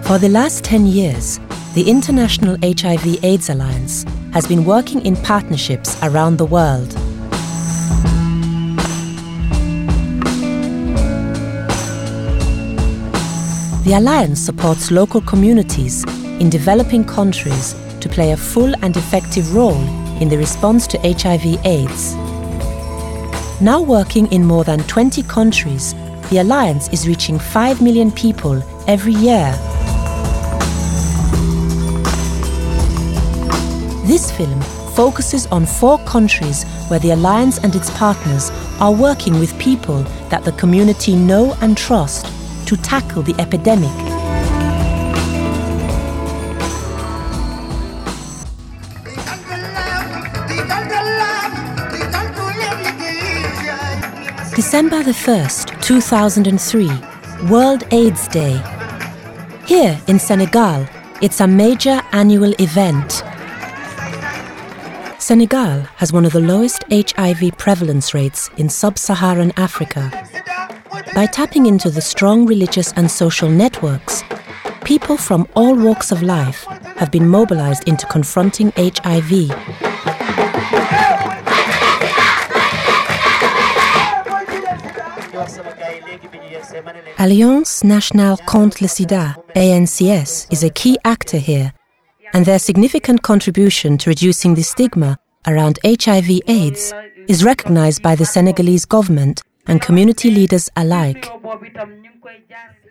For the last 10 years, the International HIV/AIDS Alliance has been working in partnerships around the world. The Alliance supports local communities in developing countries to play a full and effective role in the response to HIV/AIDS. Now working in more than 20 countries, the Alliance is reaching 5 million people every year. This film focuses on 4 countries where the Alliance and its partners are working with people that the community know and trust to tackle the epidemic. December the 1st, 2003, World AIDS Day. Here in Senegal, it's a major annual event. Senegal has one of the lowest HIV prevalence rates in sub-Saharan Africa. By tapping into the strong religious and social networks, people from all walks of life have been mobilized into confronting HIV. Alliance Nationale contre le Sida, ANCS, is a key actor here, and their significant contribution to reducing the stigma around HIV/AIDS is recognized by the Senegalese government and community leaders alike.